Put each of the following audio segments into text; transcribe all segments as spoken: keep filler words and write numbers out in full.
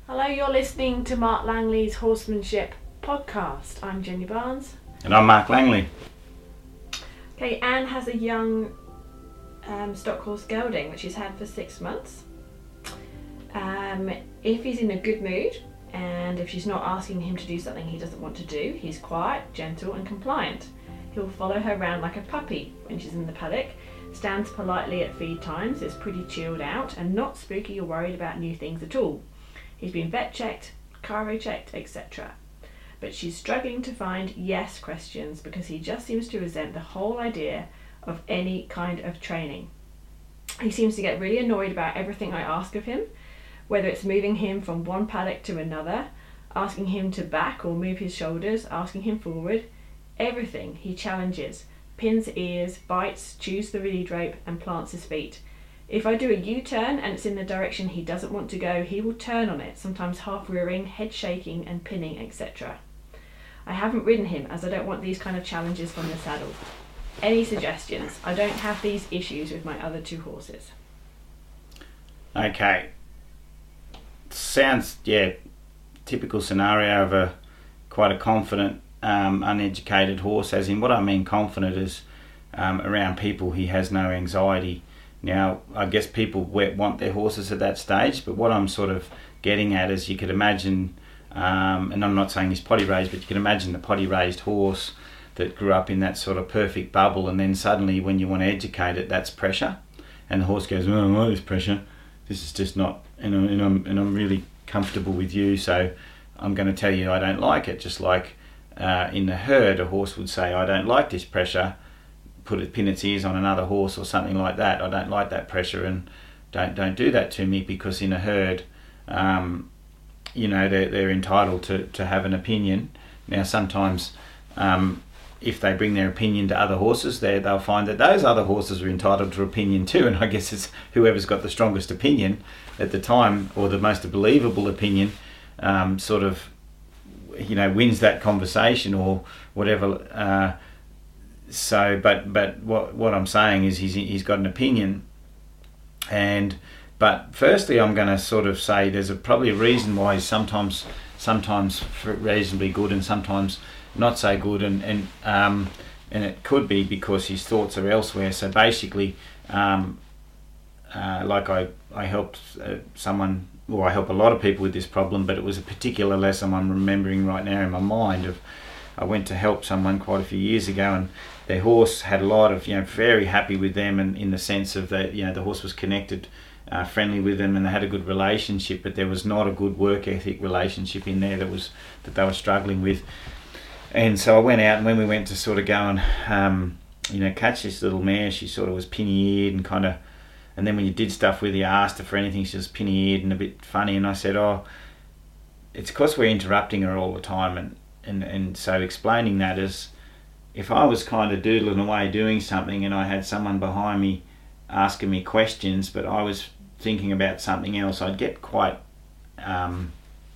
Hello, you're listening to Mark Langley's Horsemanship podcast. I'm Jenny Barnes. And I'm Mark Langley. Okay, Anne has a young um, stock horse gelding, which she's had for six months. Um, if he's in a good mood, and if she's not asking him to do something he doesn't want to do, he's quiet, gentle and compliant. He'll follow her around like a puppy when she's in the paddock, stands politely at feed times, is pretty chilled out and not spooky or worried about new things at all. He's been vet checked, chiro checked, et cetera. But she's struggling to find yes questions because he just seems to resent the whole idea of any kind of training. He seems to get really annoyed about everything I ask of him, whether it's moving him from one paddock to another, asking him to back or move his shoulders, asking him forward. Everything he challenges, pins ears, bites, chews the lead rope and plants his feet. If I do a U-turn and it's in the direction he doesn't want to go, he will turn on it, sometimes half rearing, head shaking and pinning, et cetera. I haven't ridden him as I don't want these kind of challenges from the saddle. Any suggestions? I don't have these issues with my other two horses. Okay. Sounds, yeah, typical scenario of a quite a confident, um, uneducated horse. As in, what I mean confident is um, around people he has no anxiety. Now, I guess people want their horses at that stage, but what I'm sort of getting at is you could imagine, um, and I'm not saying he's potty raised, but you can imagine the potty raised horse that grew up in that sort of perfect bubble, and then suddenly when you want to educate it, that's pressure, and the horse goes, oh, what is pressure? This is just not, and I'm, and I'm, and I'm really comfortable with you, so I'm going to tell you I don't like it. Just like uh, in the herd, a horse would say, I don't like this pressure, put it, pin its ears on another horse or something like that. I don't like that pressure, and don't don't do that to me, because in a herd, um, you know, they're, they're entitled to, to have an opinion. Now, sometimes um, if they bring their opinion to other horses, they they'll find that those other horses are entitled to opinion too, and I guess it's whoever's got the strongest opinion at the time, or the most believable opinion, um, sort of, you know, wins that conversation or whatever. Uh, So, but but what what I'm saying is he's he's got an opinion, and but firstly I'm going to sort of say there's a, probably a reason why he's sometimes sometimes reasonably good and sometimes not so good, and and um and it could be because his thoughts are elsewhere. So basically, um, uh, like I I helped uh, someone, or I help a lot of people with this problem, but it was a particular lesson I'm remembering right now in my mind. Of I went to help someone quite a few years ago, and their horse had a lot of, you know, very happy with them, and in the sense of that, you know, the horse was connected, uh, friendly with them, and they had a good relationship, but there was not a good work ethic relationship in there that was that they were struggling with. And so I went out, and when we went to sort of go and, um, you know, catch this little mare, she sort of was pinny-eared and kind of, and then when you did stuff with her, you asked her for anything, she was pinny-eared and a bit funny, and I said, oh, it's because we're interrupting her all the time, and And, and so explaining that is, if I was kind of doodling away doing something and I had someone behind me asking me questions, but I was thinking about something else, I'd get quite um,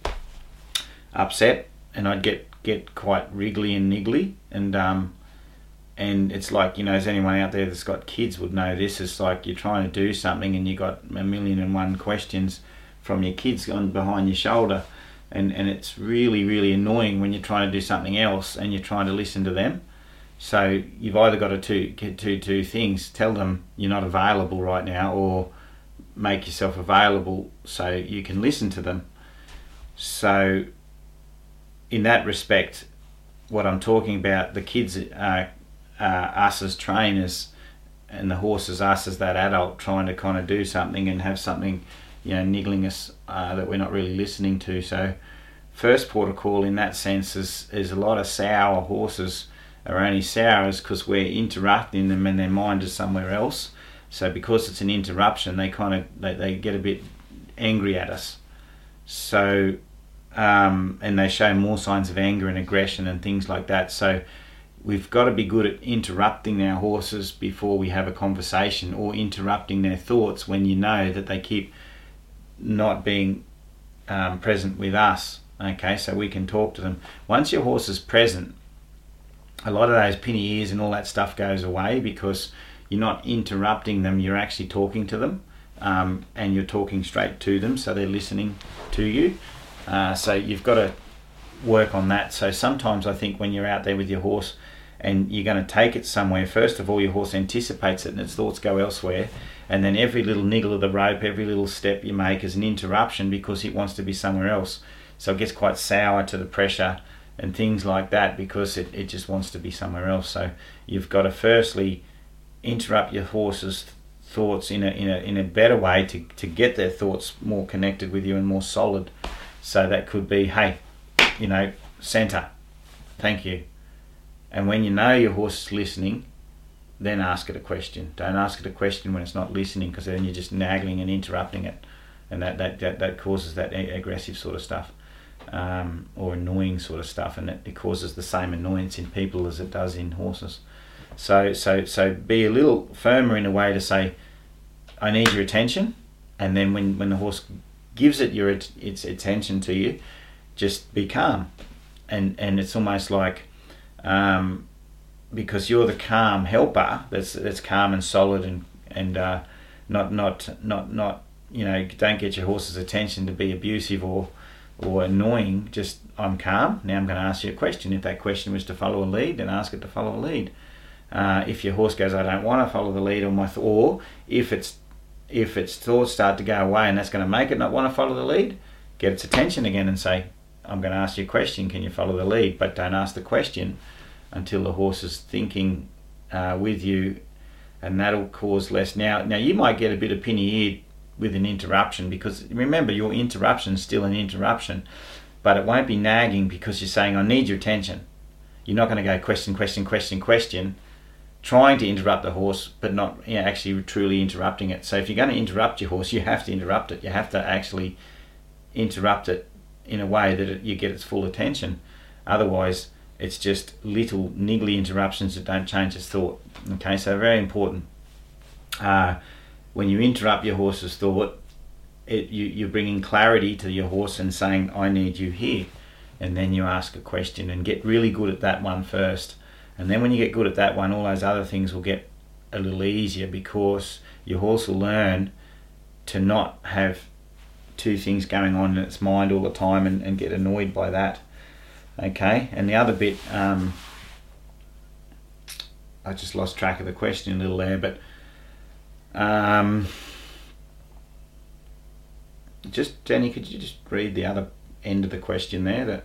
upset, and I'd get, get quite wriggly and niggly. And um, and it's like, you know, as anyone out there that's got kids would know this, it's like you're trying to do something and you got a million and one questions from your kids on behind your shoulder. And, and it's really, really annoying when you're trying to do something else and you're trying to listen to them. So you've either got to two, two, two things. Tell them you're not available right now, or make yourself available so you can listen to them. So in that respect, what I'm talking about, the kids, uh, uh, us as trainers, and the horses, us as that adult, trying to kind of do something and have something, you know, niggling us uh, that we're not really listening to. So first port of call in that sense is, is a lot of sour horses are only sour because we're interrupting them and their mind is somewhere else. So because it's an interruption, they kind of they, they get a bit angry at us. So um, and they show more signs of anger and aggression and things like that. So we've got to be good at interrupting our horses before we have a conversation, or interrupting their thoughts when you know that they keep not being um, present with us. Okay, so we can talk to them. Once your horse is present, a lot of those pinny ears and all that stuff goes away, because you're not interrupting them, you're actually talking to them, um, and you're talking straight to them, so they're listening to you. Uh, so you've got to work on that. So sometimes I think when you're out there with your horse and you're going to take it somewhere, first of all your horse anticipates it and its thoughts go elsewhere, and then every little niggle of the rope, every little step you make is an interruption because it wants to be somewhere else. So it gets quite sour to the pressure and things like that because it, it just wants to be somewhere else. So you've got to firstly interrupt your horse's thoughts in a in a in a better way to, to get their thoughts more connected with you and more solid. So that could be, hey, you know, centre, thank you. And when you know your horse is listening, then ask it a question. Don't ask it a question when it's not listening, because then you're just nagging and interrupting it, and that that that, that causes that aggressive sort of stuff, um, or annoying sort of stuff, and it, it causes the same annoyance in people as it does in horses. So so so be a little firmer in a way to say, I need your attention, and then when, when the horse gives it your its attention to you, just be calm, and and it's almost like, um, because you're the calm helper that's that's calm and solid and and uh, not not not not you know, don't get your horse's attention to be abusive or or annoying. Just, I'm calm. Now I'm going to ask you a question. If that question was to follow a lead, then ask it to follow a lead. Uh, if your horse goes, I don't want to follow the lead, or my th- or if it's if its thoughts start to go away and that's going to make it not want to follow the lead, get its attention again and say, I'm going to ask you a question, can you follow the lead? But don't ask the question until the horse is thinking uh, with you, and that'll cause less. Now, now you might get a bit of pinny-eared with an interruption, because remember, your interruption is still an interruption, but it won't be nagging because you're saying, I need your attention. You're not going to go question, question, question, question, trying to interrupt the horse, but not, you know, actually truly interrupting it. So if you're going to interrupt your horse, you have to interrupt it. You have to actually interrupt it in a way that it, you get its full attention. Otherwise, it's just little niggly interruptions that don't change its thought. Okay, so very important. Uh, when you interrupt your horse's thought, it, you, you're bringing clarity to your horse and saying, I need you here. And then you ask a question and get really good at that one first. And then when you get good at that one, all those other things will get a little easier, because your horse will learn to not have two things going on in its mind all the time and, and get annoyed by that. Okay, and the other bit, um, I just lost track of the question a little there, but um, just, Jenny, could you just read the other end of the question there? That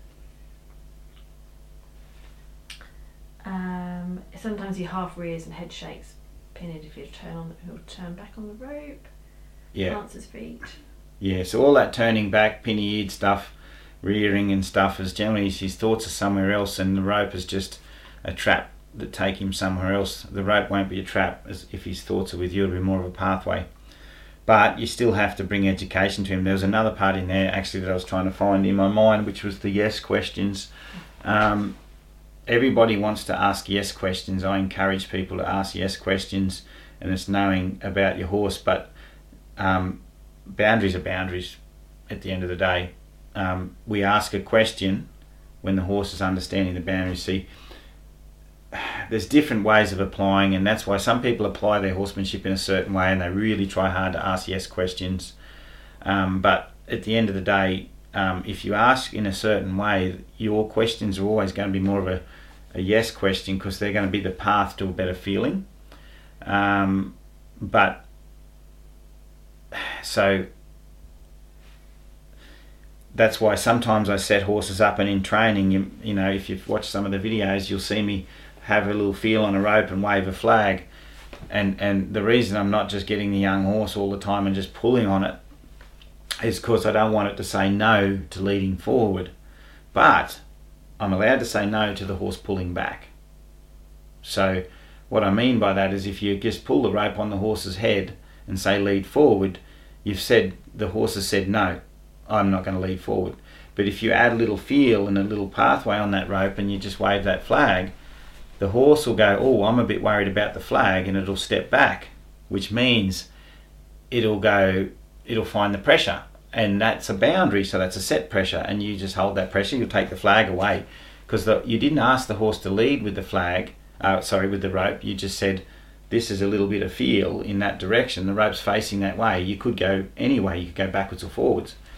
Um, sometimes he half rears and head shakes. Pinhead, if you turn on, he'll turn back on the rope. Yeah. Plants his feet. Yeah. So all that turning back, pinny-eared stuff, rearing and stuff, is generally his thoughts are somewhere else, and the rope is just a trap that take him somewhere else. The rope won't be a trap, as if his thoughts are with you. It'll be more of a pathway. But you still have to bring education to him. There was another part in there actually that I was trying to find in my mind, which was the yes questions. Um, Everybody wants to ask yes questions. I encourage people to ask yes questions, and it's knowing about your horse, but um, boundaries are boundaries at the end of the day. Um, we ask a question when the horse is understanding the boundaries. See, there's different ways of applying, and that's why some people apply their horsemanship in a certain way and they really try hard to ask yes questions. Um, but at the end of the day, um, if you ask in a certain way, your questions are always going to be more of a a yes question, because they're going to be the path to a better feeling. Um, but so that's why sometimes I set horses up, and in training, you, you know, if you've watched some of the videos, you'll see me have a little feel on a rope and wave a flag. And and the reason I'm not just getting the young horse all the time and just pulling on it is because I don't want it to say no to leading forward. But I'm allowed to say no to the horse pulling back. So what I mean by that is, if you just pull the rope on the horse's head and say lead forward, you've said, the horse has said no, I'm not going to lead forward. But if you add a little feel and a little pathway on that rope and you just wave that flag, the horse will go, oh, I'm a bit worried about the flag, and it'll step back, which means it'll go, it'll find the pressure. And that's a boundary, so that's a set pressure, and you just hold that pressure. You'll take the flag away, because you didn't ask the horse to lead with the flag, uh, sorry, with the rope. You just said, this is a little bit of feel in that direction. The rope's facing that way. You could go any way. You could go backwards or forwards.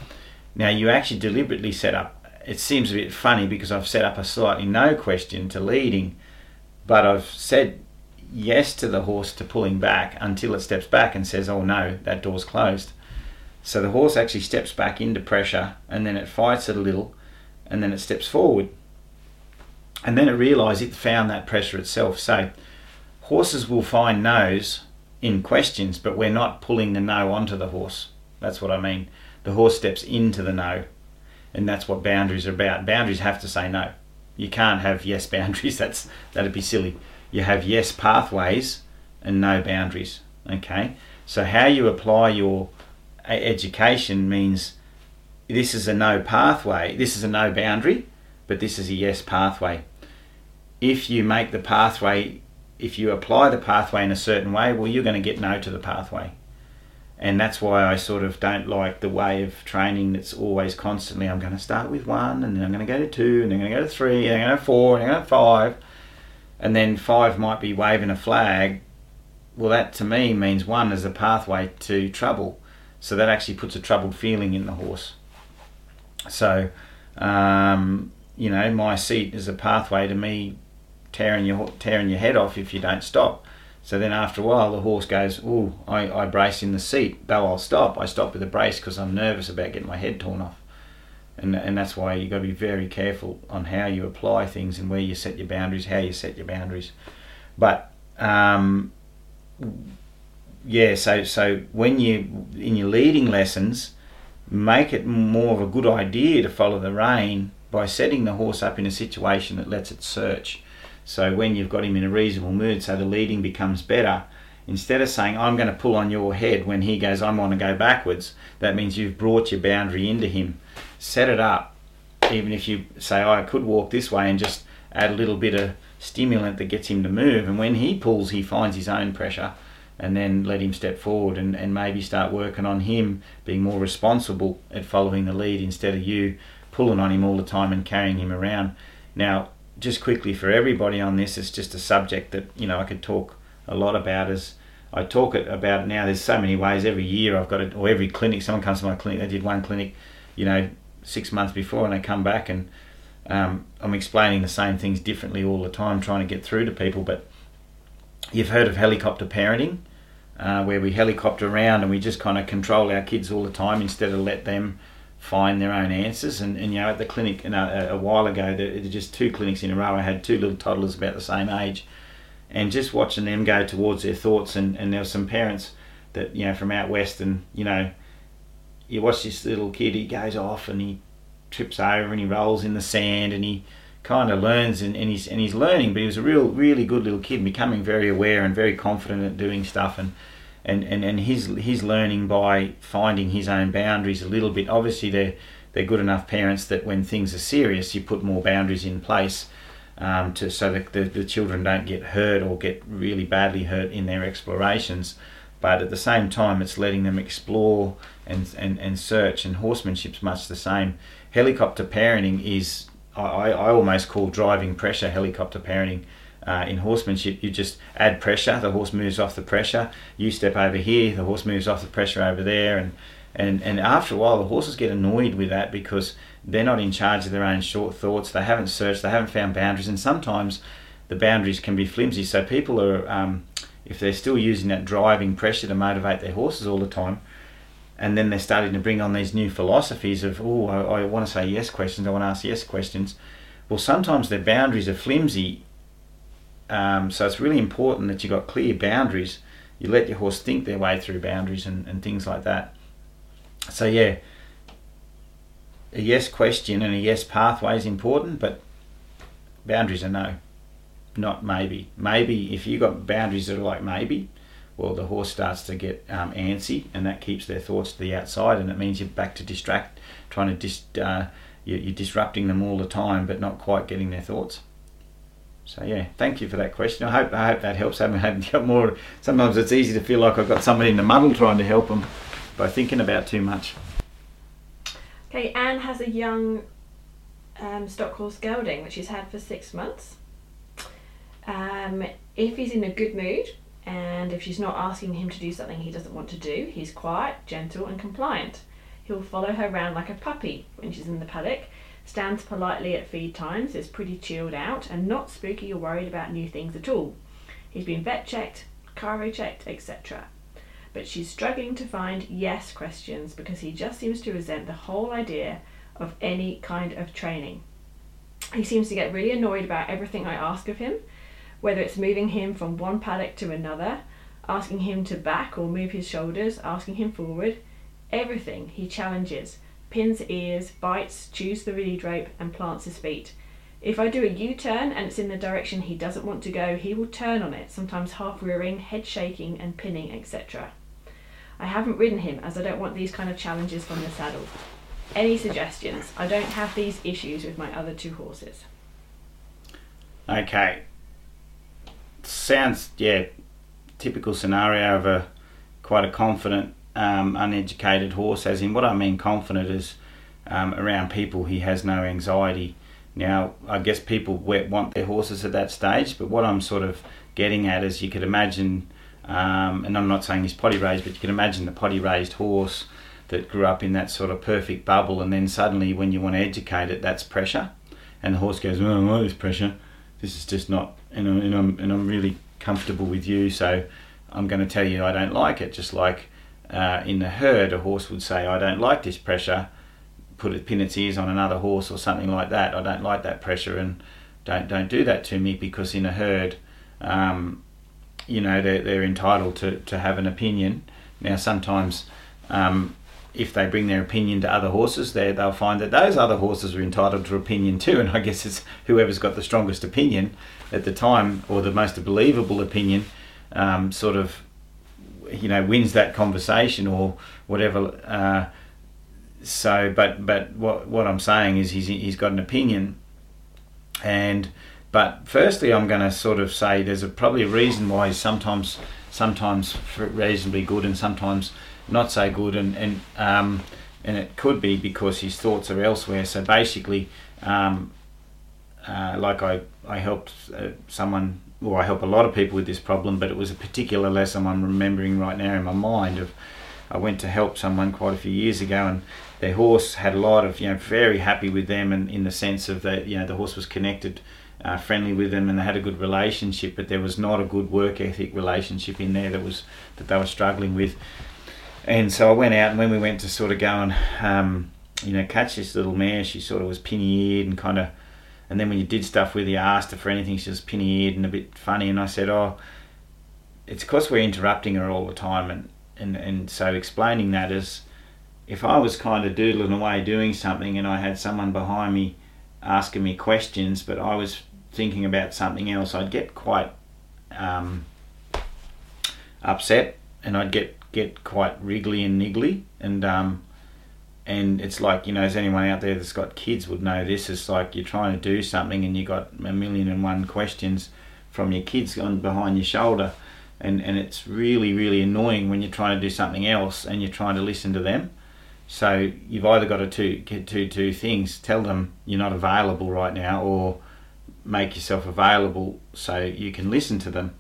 Now you actually deliberately set up, it seems a bit funny because I've set up a slightly no question to leading, but I've said yes to the horse to pulling back until it steps back and says, oh no, that door's closed. So the horse actually steps back into pressure, and then it fights it a little, and then it steps forward. And then it realised it found that pressure itself. So horses will find no's in questions, but we're not pulling the no onto the horse. That's what I mean. The horse steps into the no, and that's what boundaries are about. Boundaries have to say no. You can't have yes boundaries. That's that'd be silly. You have yes pathways and no boundaries. Okay. So how you apply your education means this is a no pathway, this is a no boundary, but this is a yes pathway. If you make the pathway, if you apply the pathway in a certain way, well, you're going to get no to the pathway. And that's why I sort of don't like the way of training that's always constantly, I'm going to start with one, and then I'm going to go to two, and then I'm going to go to three, and then I'm going to four, and then I'm going to five, and then five might be waving a flag. Well, that to me means one is a pathway to trouble. So that actually puts a troubled feeling in the horse. So, um, you know, my seat is a pathway to me tearing your tearing your head off if you don't stop. So then after a while the horse goes, ooh, I, I brace in the seat, though I'll stop. I stop with a brace because I'm nervous about getting my head torn off. And and that's why you've got to be very careful on how you apply things and where you set your boundaries, how you set your boundaries. But um, yeah, so so when you in your leading lessons, make it more of a good idea to follow the rein by setting the horse up in a situation that lets it search. So when you've got him in a reasonable mood, so the leading becomes better, instead of saying I'm going to pull on your head when he goes I want to go backwards, that means you've brought your boundary into him. Set it up, even if you say oh, I could walk this way, and just add a little bit of stimulant that gets him to move, and when he pulls he finds his own pressure, and then let him step forward and, and maybe start working on him being more responsible at following the lead instead of you pulling on him all the time and carrying him around. Now, just quickly for everybody on this, it's just a subject that, you know, I could talk a lot about. As I talk it about now, there's so many ways. Every year I've got it, or every clinic, someone comes to my clinic, they did one clinic, you know, six months before, and they come back and um, I'm explaining the same things differently all the time, trying to get through to people. But you've heard of helicopter parenting, uh, where we helicopter around and we just kind of control our kids all the time instead of let them find their own answers. And, and you know, at the clinic, you know, a, a while ago, there were just two clinics in a row. I had two little toddlers about the same age, and just watching them go towards their thoughts. And, and there were some parents that, you know, from out west, and, you know, you watch this little kid, he goes off and he trips over and he rolls in the sand and he kind of learns, and, and he's and he's learning, but he was a real, really good little kid, becoming very aware and very confident at doing stuff. And And, and, and he's, he's learning by finding his own boundaries a little bit. Obviously they're, they're good enough parents that when things are serious you put more boundaries in place um, to so that the, the children don't get hurt or get really badly hurt in their explorations. But at the same time it's letting them explore and, and, and search, and horsemanship's much the same. Helicopter parenting is, I, I almost call driving pressure helicopter parenting. Uh, in horsemanship, you just add pressure, the horse moves off the pressure, you step over here, the horse moves off the pressure over there, and, and, and after a while the horses get annoyed with that because they're not in charge of their own short thoughts, they haven't searched, they haven't found boundaries, and sometimes the boundaries can be flimsy. So people are, um, if they're still using that driving pressure to motivate their horses all the time, and then they're starting to bring on these new philosophies of, oh, I, I want to say yes questions, I want to ask yes questions. Well, sometimes their boundaries are flimsy. Um, so it's really important that you've got clear boundaries. You let your horse think their way through boundaries and, and things like that. So yeah, a yes question and a yes pathway is important, but boundaries are no, not maybe. Maybe, if you've got boundaries that are like maybe, well, the horse starts to get um, antsy, and that keeps their thoughts to the outside, and it means you're back to distract, trying to dis, uh, you're, you're disrupting them all the time, but not quite getting their thoughts. So yeah, thank you for that question. I hope I hope that helps. I haven't got more. Sometimes it's easy to feel like I've got somebody in the muddle trying to help them by thinking about too much. Okay, Anne has a young um, stock horse gelding, which he's had for six months. Um, if he's in a good mood, and if she's not asking him to do something he doesn't want to do, he's quiet, gentle and compliant. He'll follow her around like a puppy when she's in the paddock, stands politely at feed times, is pretty chilled out and not spooky or worried about new things at all. He's been vet checked, chiro checked, et cetera. But she's struggling to find yes questions because he just seems to resent the whole idea of any kind of training. He seems to get really annoyed about everything I ask of him, whether it's moving him from one paddock to another, asking him to back or move his shoulders, asking him forward. Everything he challenges, pins ears, bites, chews the lead rope and plants his feet. If I do a U-turn and it's in the direction he doesn't want to go, he will turn on it, sometimes half rearing, head shaking and pinning, et cetera. I haven't ridden him as I don't want these kind of challenges from the saddle. Any suggestions? I don't have these issues with my other two horses. Okay. Sounds, yeah, typical scenario of a quite a confident, um, uneducated horse. As in, what I mean confident is um, around people he has no anxiety. Now, I guess people want their horses at that stage, but what I'm sort of getting at is you could imagine, um, and I'm not saying he's potty raised, but you can imagine the potty raised horse that grew up in that sort of perfect bubble, and then suddenly when you want to educate it, that's pressure. And the horse goes, oh, well, this pressure, this is just not, and I'm, and I'm, and I'm really comfortable with you, so I'm going to tell you I don't like it. Just like uh, in the herd, a horse would say, I don't like this pressure, put it, pin its ears on another horse or something like that. I don't like that pressure, and don't don't do that to me, because in a herd, um, you know, they're, they're entitled to, to have an opinion. Now, sometimes um, if they bring their opinion to other horses, they they'll find that those other horses are entitled to opinion too, and I guess it's whoever's got the strongest opinion at the time, or the most believable opinion, um, sort of, you know, wins that conversation or whatever. Uh, so, but but what what I'm saying is he's he's got an opinion, and but firstly I'm going to sort of say there's a, probably a reason why he's sometimes sometimes reasonably good and sometimes not so good, and and um, and it could be because his thoughts are elsewhere. So basically, um, uh, like I I helped uh, someone, or I help a lot of people with this problem, but it was a particular lesson I'm remembering right now in my mind. Of I went to help someone quite a few years ago, and their horse had a lot of, you know, very happy with them, and in the sense of that, you know, the horse was connected, uh, friendly with them, and they had a good relationship, but there was not a good work ethic relationship in there that was that they were struggling with. And so I went out, and when we went to sort of go and um, you know, catch this little mare, she sort of was pinny-eared and kind of, and then when you did stuff with her, you asked her for anything, she was pinny-eared and a bit funny, and I said, oh, it's because we're interrupting her all the time, and and and so explaining that is, if I was kind of doodling away doing something and I had someone behind me asking me questions, but I was thinking about something else, I'd get quite um, upset, and I'd get get quite wriggly and niggly, and um, and it's like, you know, as anyone out there that's got kids would know this, it's like you're trying to do something and you got a million and one questions from your kids on behind your shoulder, and, and it's really, really annoying when you're trying to do something else and you're trying to listen to them. So you've either got to two, get two, two things, tell them you're not available right now, or make yourself available so you can listen to them.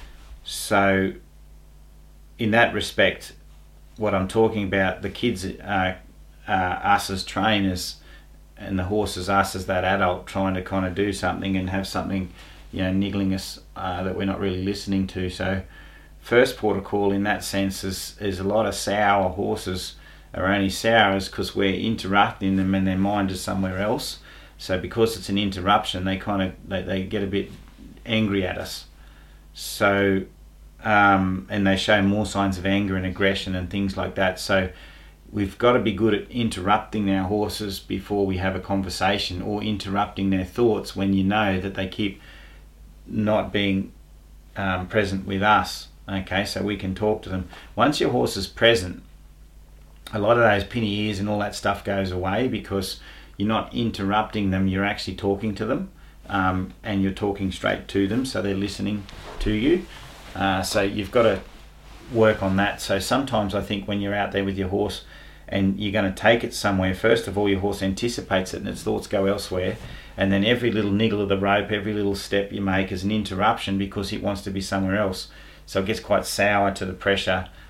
So in that respect, what I'm talking about, the kids, uh, uh, us as trainers, and the horses, us as that adult, trying to kind of do something and have something, you know, niggling us uh, that we're not really listening to. So first port of call in that sense is, is a lot of sour horses are only sour because we're interrupting them and their mind is somewhere else. So because it's an interruption, they kind of they, they get a bit angry at us. So um, and they show more signs of anger and aggression and things like that. So we've got to be good at interrupting our horses before we have a conversation, or interrupting their thoughts when you know that they keep not being um, present with us. Okay, so we can talk to them. Once your horse is present, a lot of those pinny ears and all that stuff goes away, because you're not interrupting them, you're actually talking to them, um, and you're talking straight to them, so they're listening to you. Uh, so you've got to work on that. So sometimes I think when you're out there with your horse and you're going to take it somewhere, first of all your horse anticipates it and its thoughts go elsewhere, and then every little niggle of the rope, every little step you make is an interruption because it wants to be somewhere else. So it gets quite sour to the pressure,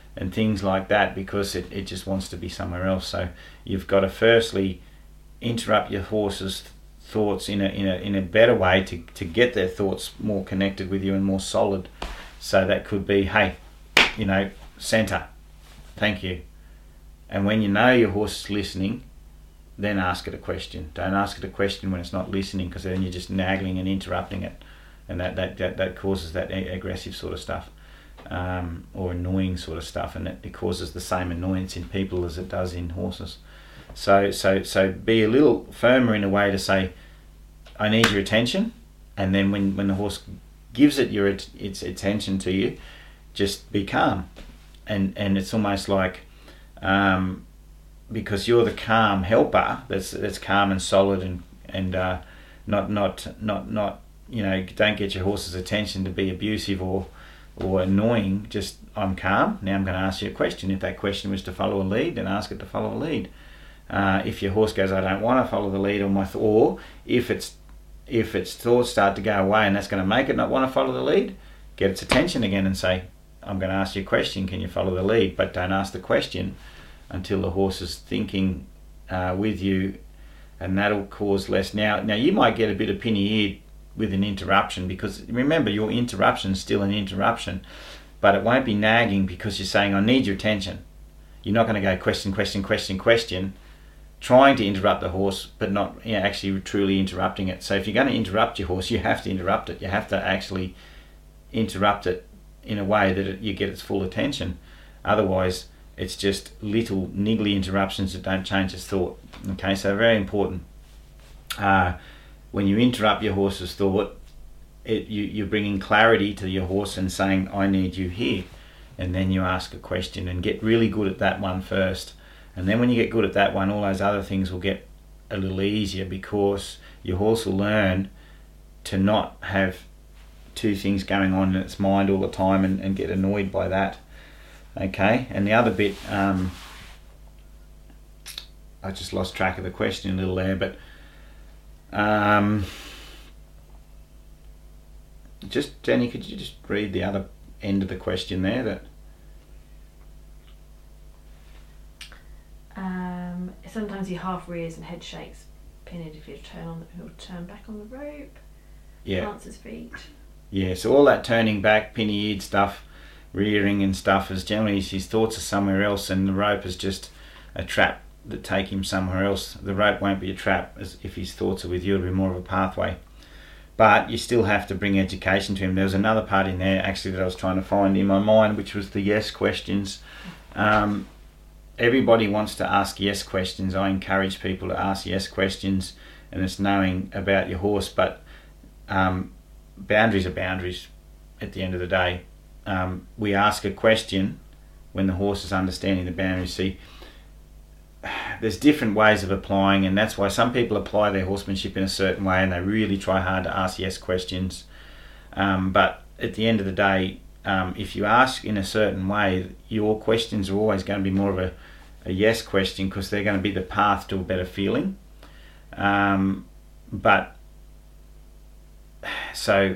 and things like that, because it, it just wants to be somewhere else. So you've got to firstly interrupt your horse's thoughts in a in a in a better way to, to get their thoughts more connected with you and more solid. So that could be, hey, you know, centre, thank you. And when you know your horse is listening, then ask it a question. Don't ask it a question when it's not listening, because then you're just nagging and interrupting it, and that that that, that causes that aggressive sort of stuff, um, or annoying sort of stuff, and it, it causes the same annoyance in people as it does in horses. So so so be a little firmer in a way to say, I need your attention, and then when, when the horse gives it your its attention to you, just be calm, and and it's almost like, um, because you're the calm helper that's that's calm and solid and and uh, not not not not you know, don't get your horse's attention to be abusive or or annoying. Just, I'm calm. Now I'm going to ask you a question. If that question was to follow a lead, then ask it to follow a lead. Uh, if your horse goes, I don't want to follow the lead, or my th- or if it's if its thoughts start to go away and that's going to make it not want to follow the lead, get its attention again and say, I'm going to ask you a question. Can you follow the lead? But don't ask the question until the horse is thinking uh, with you, and that'll cause less. Now, now you might get a bit of pinny-eared with an interruption, because remember, your interruption is still an interruption, but it won't be nagging, because you're saying, I need your attention. You're not going to go question, question, question, question, trying to interrupt the horse, but not, you know, actually truly interrupting it. So if you're going to interrupt your horse, you have to interrupt it. You have to actually interrupt it in a way that it, you get its full attention. Otherwise, it's just little niggly interruptions that don't change its thought. Okay, so very important. Uh, when you interrupt your horse's thought, it, you, you're bringing clarity to your horse and saying, I need you here. And then you ask a question and get really good at that one first. And then when you get good at that one, all those other things will get a little easier, because your horse will learn to not have two things going on in its mind all the time and, and get annoyed by that. Okay, and the other bit, um, I just lost track of the question a little there, but um, just, Jenny, could you just read the other end of the question there? That um, sometimes he half rears and head shakes. Pinhead, if you turn on, he'll turn back on the rope. Yeah. Plants his feet. Yeah. So all that turning back, pinny-eared stuff, rearing and stuff, is generally his thoughts are somewhere else, and the rope is just a trap that take him somewhere else. The rope won't be a trap, as if his thoughts are with you. It'll be more of a pathway. But you still have to bring education to him. There was another part in there actually that I was trying to find in my mind, which was the yes questions. Um, everybody wants to ask yes questions. I encourage people to ask yes questions, and it's knowing about your horse. But um, boundaries are boundaries at the end of the day. Um, we ask a question when the horse is understanding the boundaries. See, there's different ways of applying, and that's why some people apply their horsemanship in a certain way and they really try hard to ask yes questions. Um, but at the end of the day, um, if you ask in a certain way, your questions are always going to be more of a, a yes question, because they're going to be the path to a better feeling. Um, but so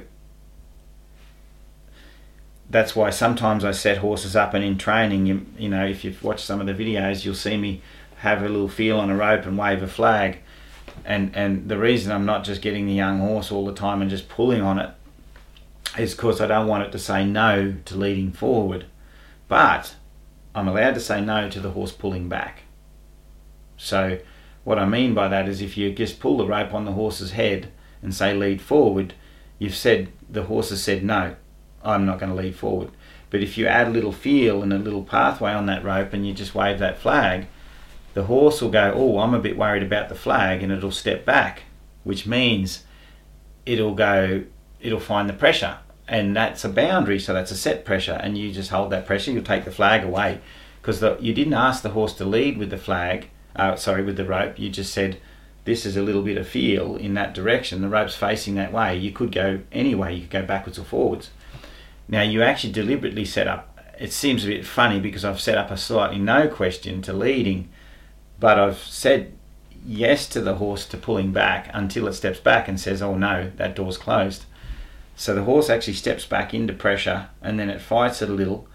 that's why sometimes I set horses up, and in training, you, you know, if you've watched some of the videos, you'll see me have a little feel on a rope and wave a flag. And and the reason I'm not just getting the young horse all the time and just pulling on it is because I don't want it to say no to leading forward. But I'm allowed to say no to the horse pulling back. So what I mean by that is, if you just pull the rope on the horse's head and say lead forward, you've said, the horse has said no, I'm not going to lead forward. But if you add a little feel and a little pathway on that rope and you just wave that flag, the horse will go, oh, I'm a bit worried about the flag, and it'll step back, which means it'll go, it'll find the pressure, and that's a boundary, so that's a set pressure, and you just hold that pressure. You'll take the flag away, because you didn't ask the horse to lead with the flag, uh, sorry, with the rope. You just said, this is a little bit of feel in that direction. The rope's facing that way. You could go any way. You could go backwards or forwards. Now, you actually deliberately set up, it seems a bit funny because I've set up a slightly no question to leading, but I've said yes to the horse to pulling back until it steps back and says, oh no, that door's closed. So the horse actually steps back into pressure, and then it fights it a little,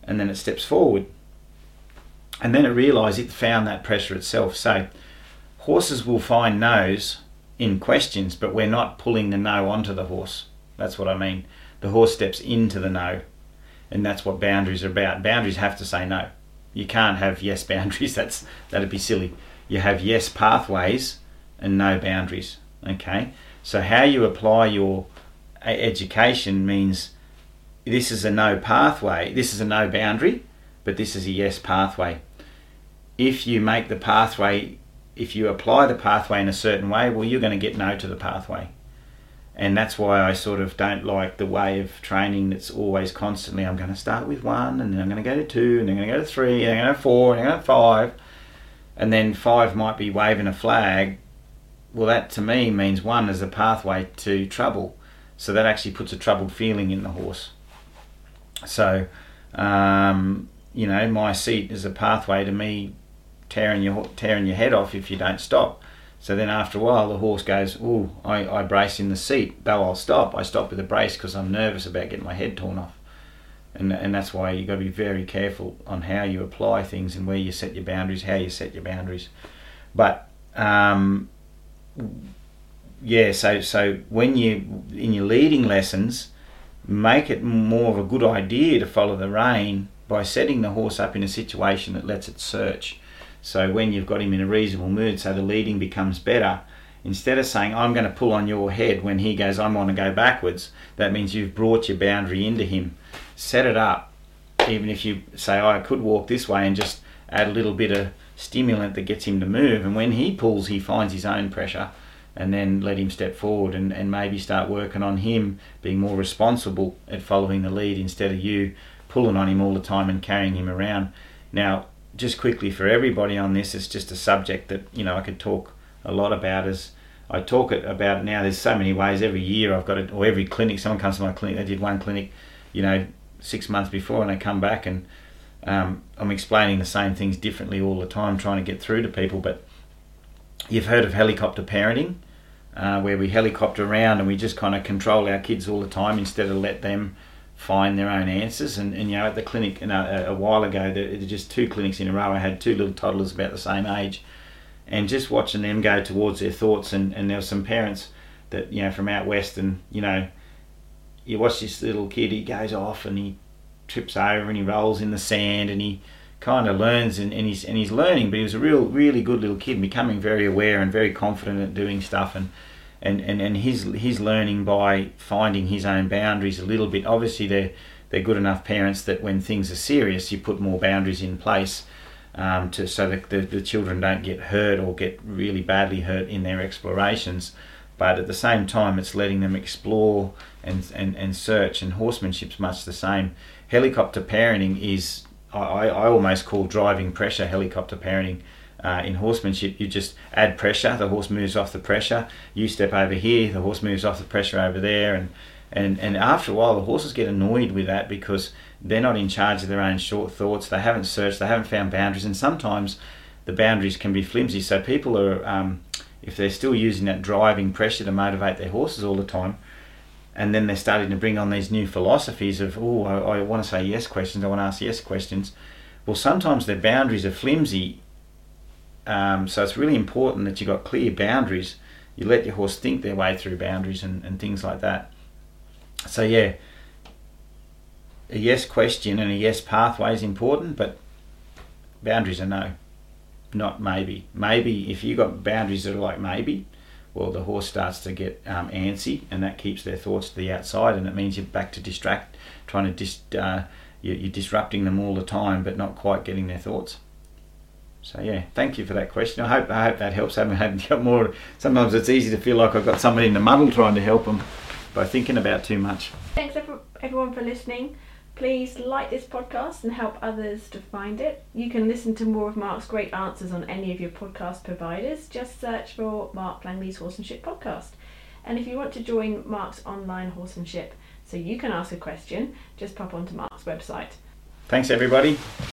and then it steps forward. And then it realised it found that pressure itself. So horses will find no's in questions, but we're not pulling the no onto the horse. That's what I mean. The horse steps into the no, and that's what boundaries are about. Boundaries have to say no. You can't have yes boundaries. That's that'd be silly. You have yes pathways and no boundaries. Okay. So how you apply your education means this is a no pathway, this is a no boundary, but this is a yes pathway. If you make the pathway, if you apply the pathway in a certain way, well, you're going to get no to the pathway. And that's why I sort of don't like the way of training that's always constantly, I'm going to start with one, and then I'm going to go to two, and then I'm going to go to three, and then I'm going to four, and then I'm going to five, and then five might be waving a flag. Well, that to me means one is a pathway to trouble. So that actually puts a troubled feeling in the horse. So, um, you know, my seat is a pathway to me tearing your tearing your head off if you don't stop. So then after a while the horse goes, ooh, I, I brace in the seat, though I'll stop. I stop with a brace because I'm nervous about getting my head torn off. And and that's why you've got to be very careful on how you apply things and where you set your boundaries, how you set your boundaries. But um, yeah, so so when you in your leading lessons, make it more of a good idea to follow the rein by setting the horse up in a situation that lets it search. So when you've got him in a reasonable mood, so the leading becomes better, instead of saying I'm going to pull on your head when he goes I want to go backwards, that means you've brought your boundary into him. Set it up, even if you say oh, I could walk this way, and just add a little bit of stimulant that gets him to move, and when he pulls he finds his own pressure, and then let him step forward and, and maybe start working on him being more responsible at following the lead instead of you pulling on him all the time and carrying him around. Now, just quickly for everybody on this, it's just a subject that, you know, I could talk a lot about. As I talk it about now, there's so many ways. Every year I've got it, or every clinic, someone comes to my clinic, they did one clinic, you know, six months before, and they come back and um, I'm explaining the same things differently all the time, trying to get through to people. But you've heard of helicopter parenting, uh, where we helicopter around and we just kind of control our kids all the time instead of let them find their own answers. And, and you know, at the clinic, you know, a, a while ago, there were just two clinics in a row. I had two little toddlers about the same age, and just watching them go towards their thoughts. And, and there were some parents that, you know, from out west, and you know, you watch this little kid, he goes off and he trips over and he rolls in the sand and he kind of learns, and, and he's and he's learning. But he was a real, really good little kid, becoming very aware and very confident at doing stuff. And and and, and he's he's learning by finding his own boundaries a little bit. Obviously, they're they're good enough parents that when things are serious, you put more boundaries in place um, to so that the, the children don't get hurt or get really badly hurt in their explorations. But at the same time, it's letting them explore and, and, and search, and horsemanship's much the same. Helicopter parenting is, I, I almost call driving pressure helicopter parenting. Uh, in horsemanship, you just add pressure, the horse moves off the pressure, you step over here, the horse moves off the pressure over there, and, and, and after a while the horses get annoyed with that because they're not in charge of their own short thoughts, they haven't searched, they haven't found boundaries, and sometimes the boundaries can be flimsy. So people are, um, if they're still using that driving pressure to motivate their horses all the time, and then they're starting to bring on these new philosophies of, oh, I, I want to say yes questions, I want to ask yes questions. Well, sometimes their boundaries are flimsy, um, so it's really important that you've got clear boundaries. You let your horse think their way through boundaries and, and things like that. So yeah, a yes question and a yes pathway is important, but boundaries are no, not maybe. Maybe, if you've got boundaries that are like maybe, well, the horse starts to get um, antsy, and that keeps their thoughts to the outside, and it means you're back to distract, trying to dis, uh, you're, you're disrupting them all the time, but not quite getting their thoughts. So yeah, thank you for that question. I hope I hope that helps. I haven't got more. Sometimes it's easy to feel like I've got somebody in the muddle trying to help them by thinking about too much. Thanks everyone for listening. Please like this podcast and help others to find it. You can listen to more of Mark's great answers on any of your podcast providers. Just search for Mark Langley's Horsemanship Podcast. And if you want to join Mark's online horsemanship so you can ask a question, just pop onto Mark's website. Thanks everybody.